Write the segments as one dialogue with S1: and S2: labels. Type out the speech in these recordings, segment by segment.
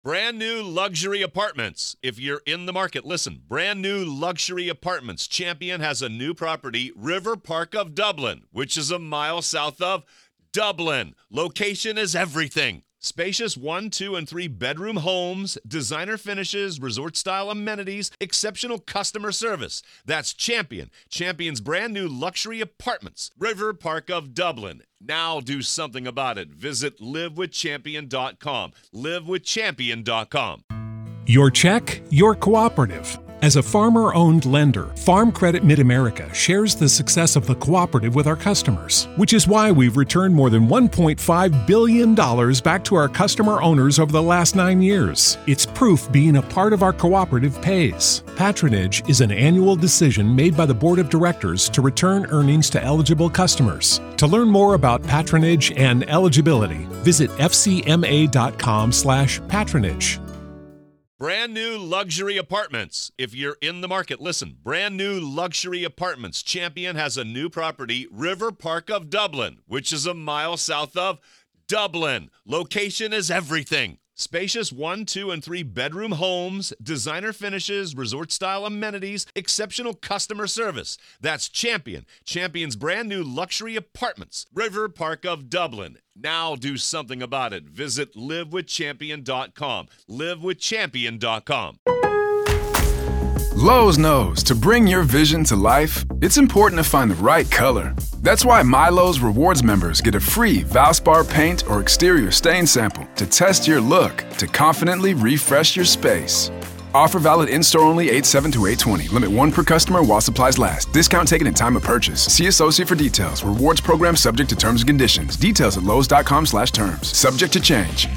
S1: Brand new luxury apartments. If you're in the market, listen. Brand new luxury apartments. Champion has a new property, River Park of Dublin, which is a mile south of Dublin. Location is everything. Spacious 1, 2, and 3 bedroom homes, designer finishes, resort-style amenities, exceptional customer service. That's Champion. Champion's brand new luxury apartments. River Park of Dublin. Now do something about it. Visit livewithchampion.com. livewithchampion.com.
S2: Your check, your cooperative. As a farmer-owned lender, Farm Credit Mid-America shares the success of the cooperative with our customers, which is why we've returned more than $1.5 billion back to our customer owners over the last 9 years. It's proof being a part of our cooperative pays. Patronage is an annual decision made by the Board of Directors to return earnings to eligible customers. To learn more about patronage and eligibility, visit fcma.com/patronage.
S1: Brand new luxury apartments. If you're in the market, listen. Brand new luxury apartments. Champion has a new property, River Park of Dublin, which is a mile south of Dublin. Location is everything. Spacious 1, 2, and 3 bedroom homes, designer finishes, resort-style amenities, exceptional customer service. That's Champion. Champion's brand new luxury apartments. River Park of Dublin. Now do something about it. Visit livewithchampion.com. livewithchampion.com.
S3: Lowe's knows to bring your vision to life, it's important to find the right color. That's why MyLowe's Rewards members get a free Valspar paint or exterior stain sample to test your look to confidently refresh your space. Offer valid in-store only 8/7 to 8/20. Limit 1 per customer while supplies last. Discount taken at time of purchase. See associate for details. Rewards program subject to terms and conditions. Details at lowes.com/terms. Subject to change.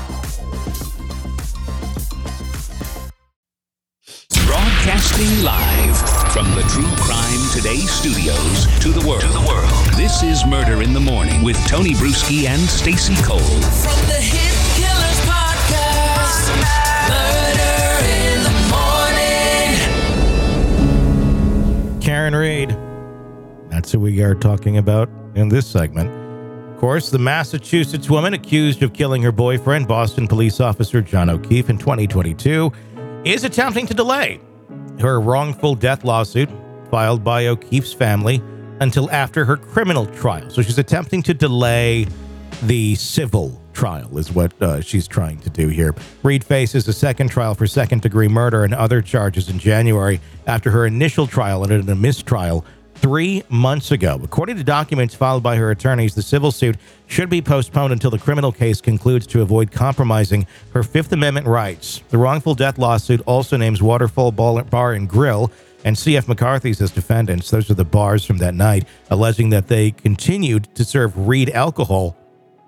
S4: Broadcasting live from the True Crime Today studios to the world. This is Murder in the Morning with Tony Bruschi and Stacey Cole.
S5: From the Hit Killers Podcast, Murder in the Morning.
S6: Karen Reed. That's who we are talking about in this segment. Of course, the Massachusetts woman accused of killing her boyfriend, Boston police officer John O'Keefe, in 2022, is attempting to delay her wrongful death lawsuit filed by O'Keefe's family until after her criminal trial. So she's attempting to delay the civil trial is what she's trying to do here. Reed faces a second trial for second-degree murder and other charges in January after her initial trial ended in a mistrial 3 months ago. According to documents filed by her attorneys, the civil suit should be postponed until the criminal case concludes to avoid compromising her Fifth Amendment rights. The wrongful death lawsuit also names Waterfall Bar and Grill and C.F. McCarthy's as defendants. Those are the bars from that night, alleging that they continued to serve Reed alcohol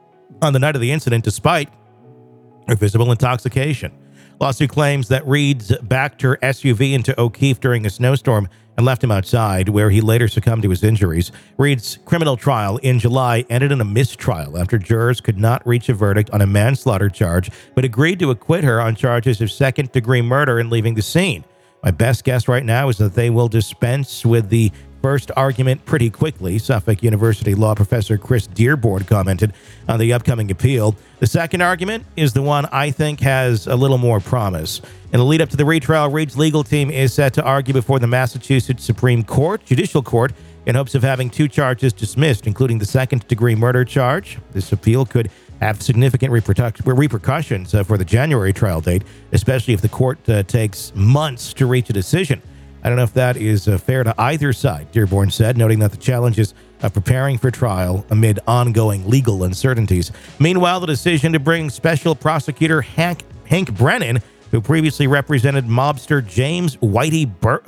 S6: on the night of the incident despite her visible intoxication. Lawsuit claims that Reed's backed her SUV into O'Keefe during a snowstorm and left him outside, where he later succumbed to his injuries. Reed's criminal trial in July ended in a mistrial after jurors could not reach a verdict on a manslaughter charge, but agreed to acquit her on charges of second-degree murder and leaving the scene. My best guess right now is that they will dispense with the first argument pretty quickly, Suffolk University law professor Chris Dearborn commented on the upcoming appeal. The second argument is the one I think has a little more promise. In the lead up to the retrial, Reed's legal team is set to argue before the Massachusetts Supreme Court, Judicial Court, in hopes of having 2 charges dismissed, including the second-degree murder charge. This appeal could have significant repercussions for the January trial date, especially if the court takes months to reach a decision. I don't know if that is fair to either side, Dearborn said, noting that the challenges of preparing for trial amid ongoing legal uncertainties. Meanwhile, the decision to bring Special Prosecutor Hank Brennan, who previously represented mobster James Whitey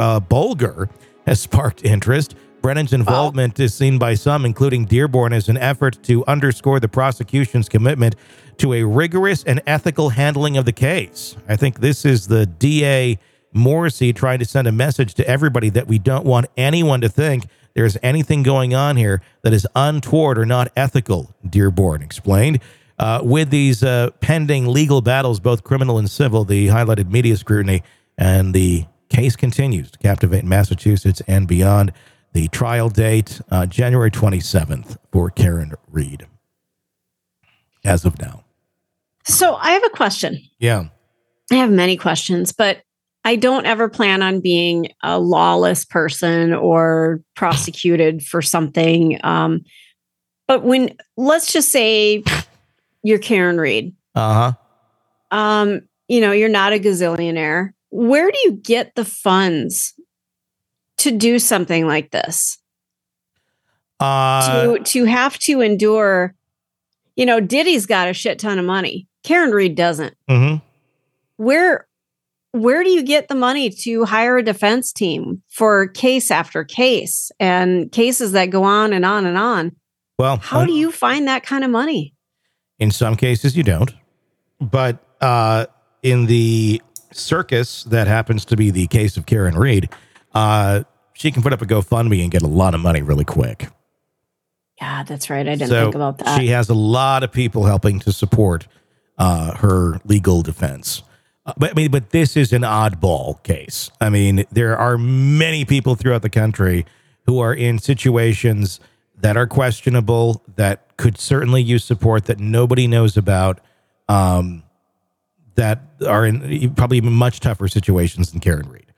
S6: Bulger, has sparked interest. Brennan's involvement is seen by some, including Dearborn, as an effort to underscore the prosecution's commitment to a rigorous and ethical handling of the case. I think this is the DA Morrissey trying to send a message to everybody that we don't want anyone to think there's anything going on here that is untoward or not ethical, Dearborn explained. With these pending legal battles, both criminal and civil, the highlighted media scrutiny, and the case continues to captivate Massachusetts and beyond. The trial date, January 27th for Karen Reed, as of now.
S7: So I have a question.
S6: Yeah.
S7: I have many questions, but I don't ever plan on being a lawless person or prosecuted for something. But let's just say you're Karen Read. You're not a gazillionaire. Where do you get the funds to do something like this? To have to endure, Diddy's got a shit ton of money. Karen Read doesn't.
S6: Mm-hmm.
S7: Where do you get the money to hire a defense team for case after case and cases that go on and on and on?
S6: Well,
S7: how do you find that kind of money?
S6: In some cases you don't, but in the circus that happens to be the case of Karen Read, she can put up a GoFundMe and get a lot of money really quick.
S7: Yeah, that's right. I didn't think about that.
S6: She has a lot of people helping to support her legal defense. But this is an oddball case. I mean, there are many people throughout the country who are in situations that are questionable, that could certainly use support, that nobody knows about, that are in probably even much tougher situations than Karen Read.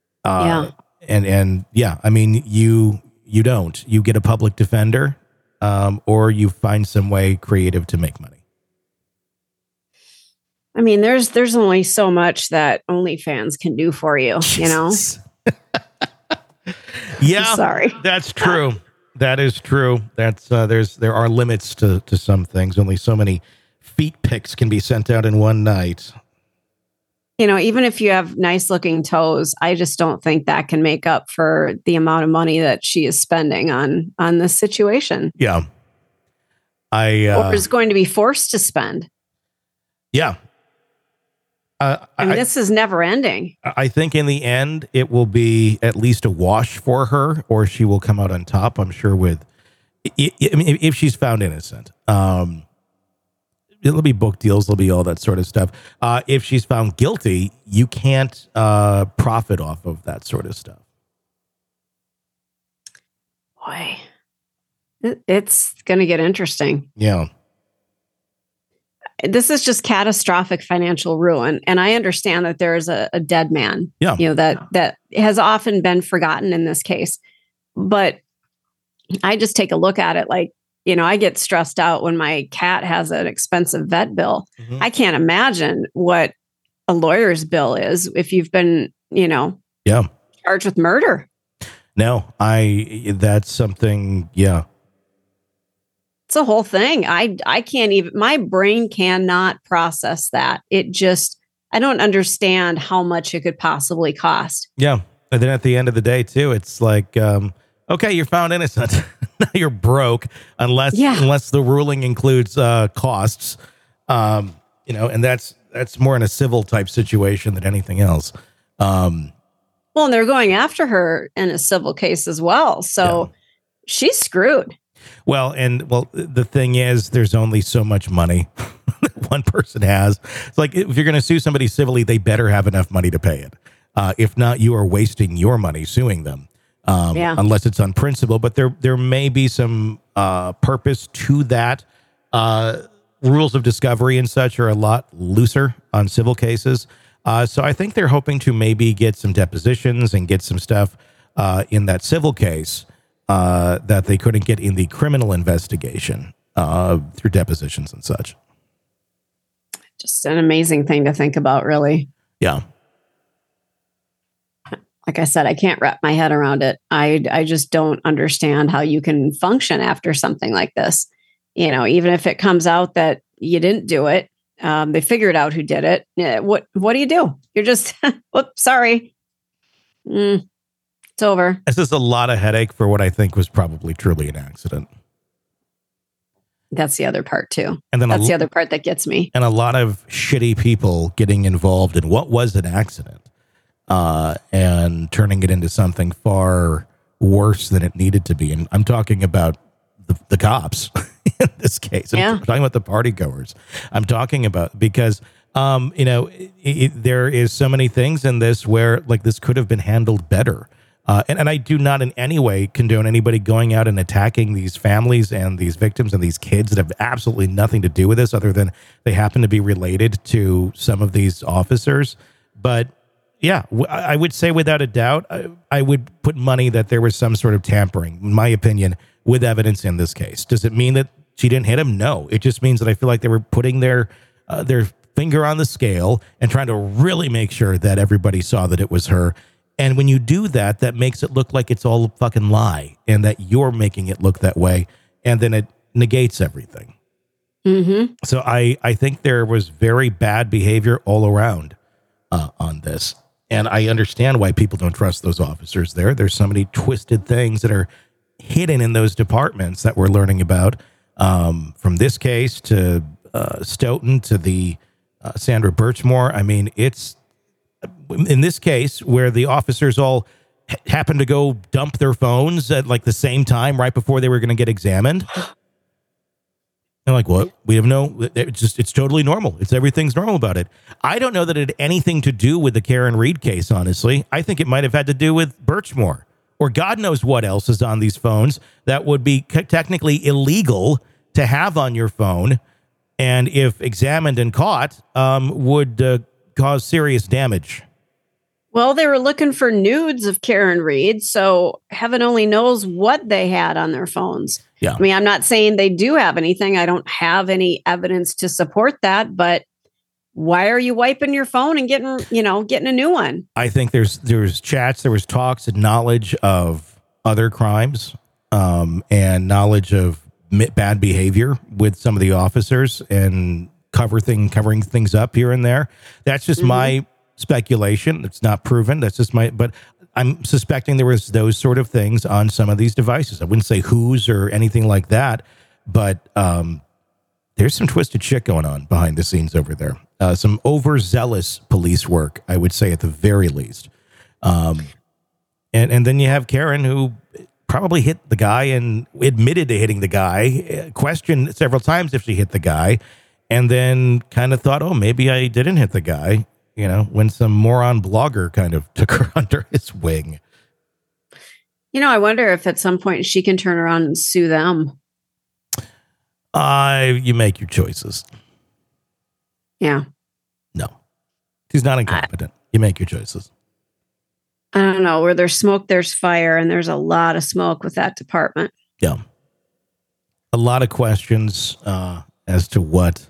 S6: And I mean, you get a public defender, or you find some way creative to make money.
S7: I mean, there's only so much that OnlyFans can do for you,
S6: Yeah,
S7: sorry.
S6: That's true. That is true. That's there are limits to some things. Only so many feet pics can be sent out in one night.
S7: Even if you have nice looking toes, I just don't think that can make up for the amount of money that she is spending on this situation.
S6: Yeah.
S7: Or is going to be forced to spend.
S6: Yeah.
S7: This is never ending.
S6: I think in the end, it will be at least a wash for her, or she will come out on top, I'm sure, if she's found innocent. It'll be book deals. There'll be all that sort of stuff. If she's found guilty, you can't profit off of that sort of stuff.
S7: Boy, it's going to get interesting.
S6: Yeah.
S7: This is just catastrophic financial ruin. And I understand that there is a dead man, that has often been forgotten in this case. But I just take a look at it like, I get stressed out when my cat has an expensive vet bill. Mm-hmm. I can't imagine what a lawyer's bill is if you've been, charged with murder.
S6: No, that's something. Yeah.
S7: It's a whole thing. I can't even, my brain cannot process that. I don't understand how much it could possibly cost.
S6: Yeah. And then at the end of the day too, it's like, okay, you're found innocent. Now you're broke unless the ruling includes costs. And that's more in a civil type situation than anything else.
S7: And they're going after her in a civil case as well. So she's screwed.
S6: Well, the thing is, there's only so much money that one person has. It's like, if you're going to sue somebody civilly, they better have enough money to pay it. If not, you are wasting your money suing them. Unless it's on principle, but there may be some purpose to that. Rules of discovery and such are a lot looser on civil cases. So I think they're hoping to maybe get some depositions and get some stuff in that civil case that they couldn't get in the criminal investigation through depositions and such.
S7: Just an amazing thing to think about, really.
S6: Yeah.
S7: Like I said, I can't wrap my head around it. I just don't understand how you can function after something like this. Even if it comes out that you didn't do it, they figured out who did it. What do you do? You're just, whoops, sorry. It's over.
S6: This is a lot of headache for what I think was probably truly an accident.
S7: That's the other part too.
S6: And then
S7: that's the other part that gets me.
S6: And a lot of shitty people getting involved in what was an accident. And turning it into something far worse than it needed to be. And I'm talking about the cops in this case. I'm talking about the party goers. I'm talking about, because, there is so many things in this where, like, this could have been handled better. And I do not in any way condone anybody going out and attacking these families and these victims and these kids that have absolutely nothing to do with this other than they happen to be related to some of these officers. But yeah, I would say without a doubt, I would put money that there was some sort of tampering, in my opinion, with evidence in this case. Does it mean that she didn't hit him? No. It just means that I feel like they were putting their finger on the scale and trying to really make sure that everybody saw that it was her. And when you do that, that makes it look like it's all a fucking lie and that you're making it look that way. And then it negates everything.
S7: Mm-hmm.
S6: So I think there was very bad behavior all around on this. And I understand why people don't trust those officers there. There's so many twisted things that are hidden in those departments that we're learning about. From this case to Stoughton to the Sandra Birchmore. I mean, it's in this case where the officers all happened to go dump their phones at like the same time right before they were going to get examined. They're like, what? We have it's totally normal. Everything's normal about it. I don't know that it had anything to do with the Karen Read case, honestly. I think it might have had to do with Birchmore. Or God knows what else is on these phones that would be technically illegal to have on your phone. And if examined and caught, would cause serious damage.
S7: Well, they were looking for nudes of Karen Read, so heaven only knows what they had on their phones.
S6: Yeah.
S7: I mean, I'm not saying they do have anything. I don't have any evidence to support that, but why are you wiping your phone and getting a new one?
S6: I think there's chats, there was talks and knowledge of other crimes, and knowledge of bad behavior with some of the officers and covering things up here and there. That's just my speculation. It's not proven. That's just but I'm suspecting there was those sort of things on some of these devices. I wouldn't say whose or anything like that, but there's some twisted shit going on behind the scenes over there. Some overzealous police work, I would say at the very least. And then you have Karen, who probably hit the guy and admitted to hitting the guy, questioned several times if she hit the guy, and then kind of thought, oh, maybe I didn't hit the guy, when some moron blogger kind of took her under his wing.
S7: I wonder if at some point she can turn around and sue them.
S6: You make your choices.
S7: Yeah.
S6: No. She's not incompetent. You make your choices.
S7: I don't know. Where there's smoke, there's fire, and there's a lot of smoke with that department.
S6: Yeah. A lot of questions as to what,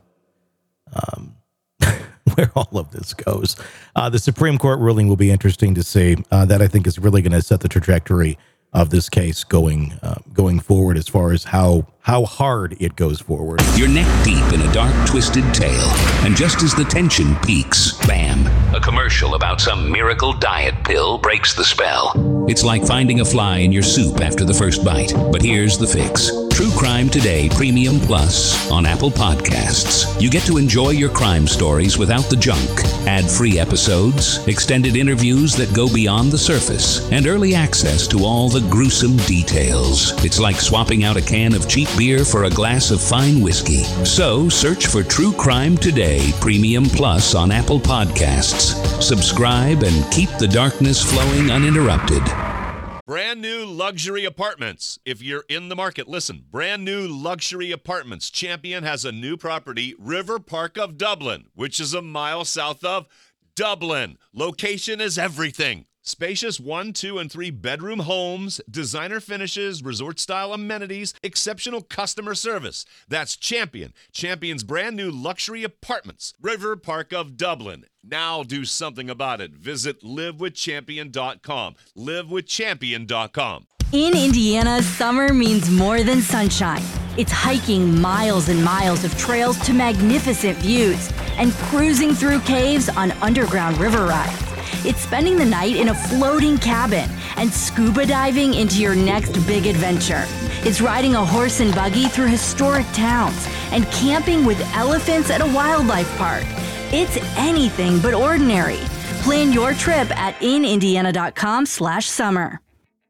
S6: where all of this goes. The Supreme Court ruling will be interesting to see. That I think is really going to set the trajectory of this case going forward as far as how hard it goes forward.
S4: You're neck deep in a dark, twisted tale, and just as the tension peaks, bam, a commercial about some miracle diet pill breaks the spell. It's like finding a fly in your soup after the first bite. But here's the fix. True Crime Today Premium Plus on Apple Podcasts. You get to enjoy your crime stories without the junk. Ad-free episodes, extended interviews that go beyond the surface, and early access to all the gruesome details. It's like swapping out a can of cheap beer for a glass of fine whiskey. So search for True Crime Today Premium Plus on Apple Podcasts. Subscribe and keep the darkness flowing uninterrupted.
S1: Brand new luxury apartments. If you're in the market, listen. Brand new luxury apartments. Champion has a new property, River Park of Dublin, which is a mile south of Dublin. Location is everything. Spacious 1, 2, and 3 bedroom homes, designer finishes, resort-style amenities, exceptional customer service. That's Champion. Champion's brand new luxury apartments, River Park of Dublin. Now do something about it. Visit livewithchampion.com. livewithchampion.com.
S8: In Indiana, summer means more than sunshine. It's hiking miles and miles of trails to magnificent views and cruising through caves on underground river rides. It's spending the night in a floating cabin and scuba diving into your next big adventure. It's riding a horse and buggy through historic towns and camping with elephants at a wildlife park. It's anything but ordinary. Plan your trip at inindiana.com/summer.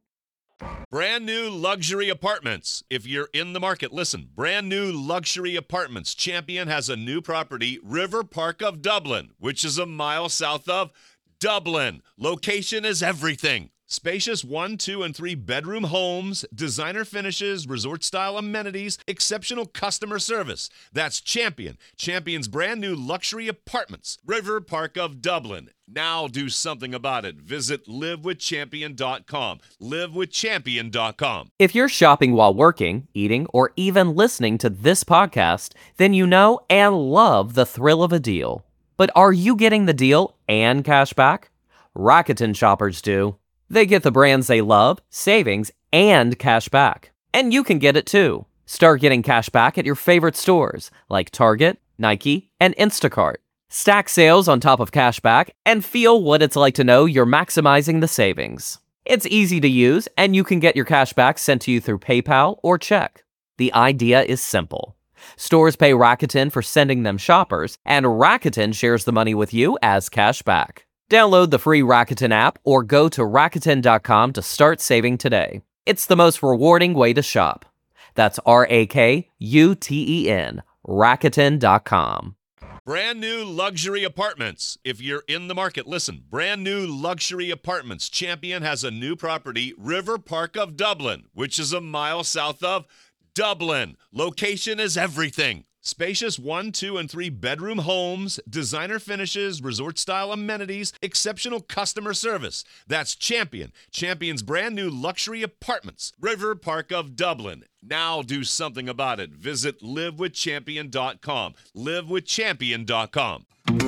S1: Brand new luxury apartments. If you're in the market, listen. Brand new luxury apartments. Champion has a new property, River Park of Dublin, which is a mile south of Dublin. Location is everything. Spacious 1, 2, and 3 bedroom homes, designer finishes, resort-style amenities, exceptional customer service. That's Champion. Champion's brand new luxury apartments. River Park of Dublin. Now do something about it. Visit livewithchampion.com. Livewithchampion.com.
S9: If you're shopping while working, eating, or even listening to this podcast, then you know and love the thrill of a deal. But are you getting the deal and cash back? Rakuten shoppers do. They get the brands they love, savings, and cash back. And you can get it too. Start getting cash back at your favorite stores like Target, Nike, and Instacart. Stack sales on top of cash back and feel what it's like to know you're maximizing the savings. It's easy to use, and you can get your cash back sent to you through PayPal or check. The idea is simple. Stores pay Rakuten for sending them shoppers, and Rakuten shares the money with you as cash back. Download the free Rakuten app or go to Rakuten.com to start saving today. It's the most rewarding way to shop. That's RAKUTEN, Rakuten.com.
S1: Brand new luxury apartments. If you're in the market, listen. Brand new luxury apartments. Champion has a new property, River Park of Dublin, which is a mile south of Dublin. Location is everything. Spacious 1, 2, and 3 bedroom homes, designer finishes, resort-style amenities, exceptional customer service. That's Champion. Champion's brand new luxury apartments. River Park of Dublin. Now do something about it. Visit livewithchampion.com. Livewithchampion.com.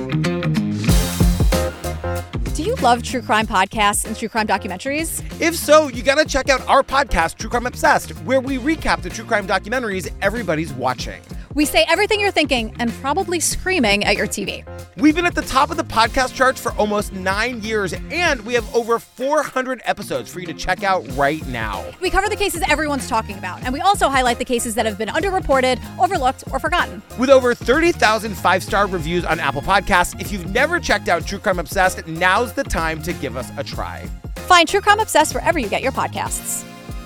S10: Do you love true crime podcasts and true crime documentaries?
S11: If so, you gotta check out our podcast, True Crime Obsessed, where we recap the true crime documentaries everybody's watching.
S10: We say everything you're thinking and probably screaming at your TV.
S11: We've been at the top of the podcast charts for almost 9 years, and we have over 400 episodes for you to check out right now.
S10: We cover the cases everyone's talking about, and we also highlight the cases that have been underreported, overlooked, or forgotten.
S11: With over 30,000 five-star reviews on Apple Podcasts, if you've never checked out True Crime Obsessed, now's the time to give us a try.
S10: Find True Crime Obsessed wherever you get your podcasts.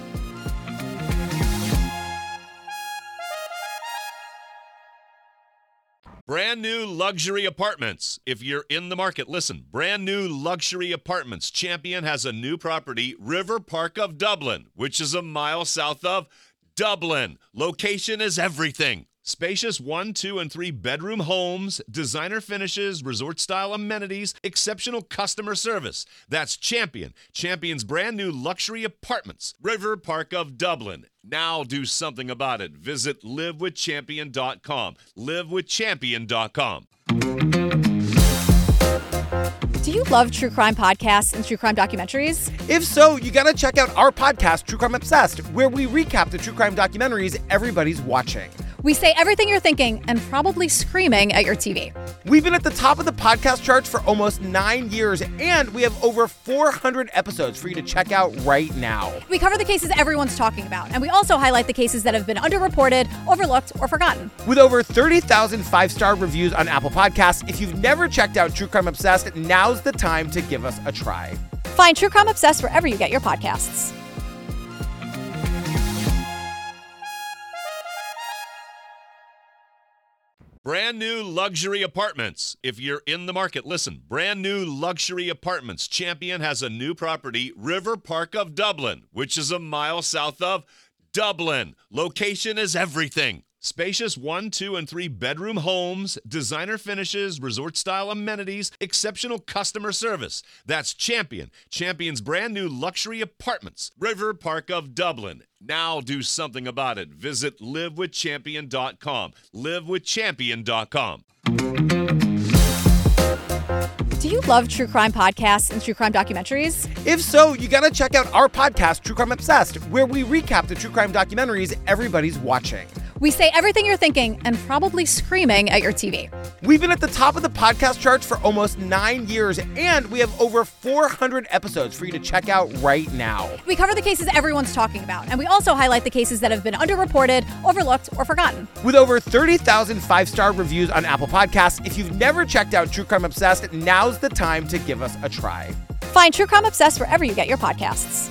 S1: Brand new luxury apartments. If you're in the market, listen. Brand new luxury apartments. Champion has a new property, River Park of Dublin, which is a mile south of Dublin. Location is everything. Spacious 1, 2, and 3 bedroom homes, designer finishes, resort-style amenities, exceptional customer service. That's Champion. Champion's brand new luxury apartments. River Park of Dublin. Now do something about it. Visit livewithchampion.com. Livewithchampion.com.
S10: Do you love true crime podcasts and true crime documentaries?
S11: If so, you gotta check out our podcast, True Crime Obsessed, where we recap the true crime documentaries everybody's watching.
S10: We say everything you're thinking and probably screaming at your TV.
S11: We've been at the top of the podcast charts for almost 9 years, and we have over 400 episodes for you to check out right now.
S10: We cover the cases everyone's talking about, and we also highlight the cases that have been underreported, overlooked, or forgotten.
S11: With over 30,000 five-star reviews on Apple Podcasts, if you've never checked out True Crime Obsessed, now's the time to give us a try.
S10: Find True Crime Obsessed wherever you get your podcasts.
S1: Brand new luxury apartments. If you're in the market, listen. Brand new luxury apartments. Champion has a new property, River Park of Dublin, which is a mile south of Dublin. Location is everything. Spacious 1, 2, and 3 bedroom homes, designer finishes, resort-style amenities, exceptional customer service. That's Champion. Champion's brand new luxury apartments. River Park of Dublin. Now do something about it. Visit livewithchampion.com. Livewithchampion.com.
S10: Do you love true crime podcasts and true crime documentaries?
S11: If so, you gotta check out our podcast, True Crime Obsessed, where we recap the true crime documentaries everybody's watching.
S10: We say everything you're thinking and probably screaming at your TV.
S11: We've been at the top of the podcast charts for almost 9 years, and we have over 400 episodes for you to check out right now.
S10: We cover the cases everyone's talking about, and we also highlight the cases that have been underreported, overlooked, or forgotten.
S11: With over 30,000 five-star reviews on Apple Podcasts, if you've never checked out True Crime Obsessed, now's the time to give us a try.
S10: Find True Crime Obsessed wherever you get your podcasts.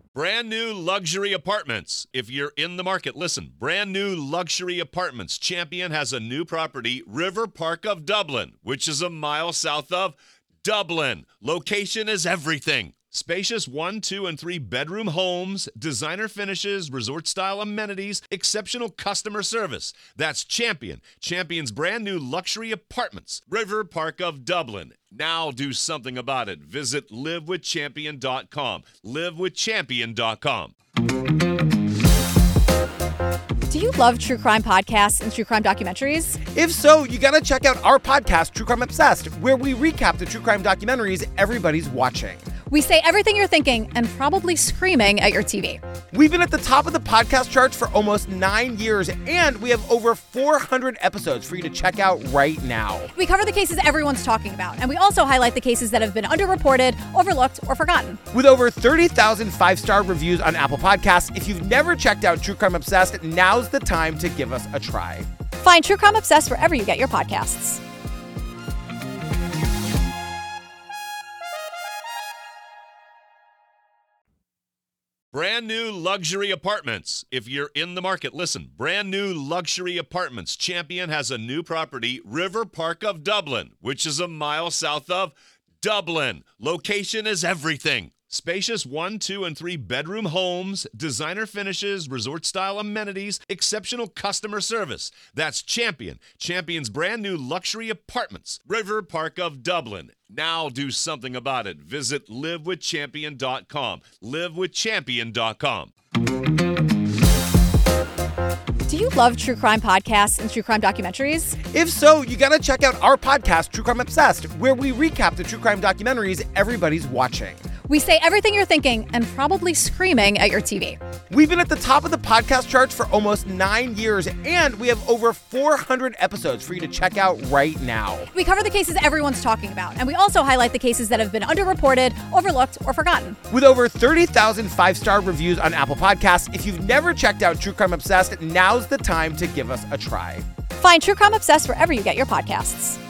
S1: Brand new luxury apartments. If you're in the market, listen. Brand new luxury apartments. Champion has a new property, River Park of Dublin, which is a mile south of Dublin. Location is everything. Spacious 1, 2, and 3 bedroom homes, designer finishes, resort-style amenities, exceptional customer service. That's Champion. Champion's brand new luxury apartments. River Park of Dublin. Now do something about it. Visit livewithchampion.com. livewithchampion.com.
S10: Do you love true crime podcasts and true crime documentaries?
S11: If so, you gotta check out our podcast, True Crime Obsessed, where we recap the true crime documentaries everybody's watching.
S10: We say everything you're thinking and probably screaming at your TV.
S11: We've been at the top of the podcast charts for almost 9 years, and we have over 400 episodes for you to check out right now.
S10: We cover the cases everyone's talking about, and we also highlight the cases that have been underreported, overlooked, or forgotten.
S11: With over 30,000 five-star reviews on Apple Podcasts, if you've never checked out True Crime Obsessed, now's the time to give us a try.
S10: Find True Crime Obsessed wherever you get your podcasts.
S1: Brand new luxury apartments. If you're in the market, listen. Brand new luxury apartments. Champion has a new property, River Park of Dublin, which is a mile south of Dublin. Location is everything. Spacious 1, 2, and 3 bedroom homes, designer finishes, resort-style amenities, exceptional customer service. That's Champion. Champion's brand new luxury apartments. River Park of Dublin. Now do something about it. Visit livewithchampion.com. livewithchampion.com.
S10: Do you love true crime podcasts and true crime documentaries?
S11: If so, you gotta check out our podcast, True Crime Obsessed, where we recap the true crime documentaries everybody's watching.
S10: We say everything you're thinking and probably screaming at your TV.
S11: We've been at the top of the podcast charts for almost 9 years, and we have over 400 episodes for you to check out right now.
S10: We cover the cases everyone's talking about, and we also highlight the cases that have been underreported, overlooked, or forgotten.
S11: With over 30,000 five-star reviews on Apple Podcasts, if you've never checked out True Crime Obsessed, now's the time to give us a try.
S10: Find True Crime Obsessed wherever you get your podcasts.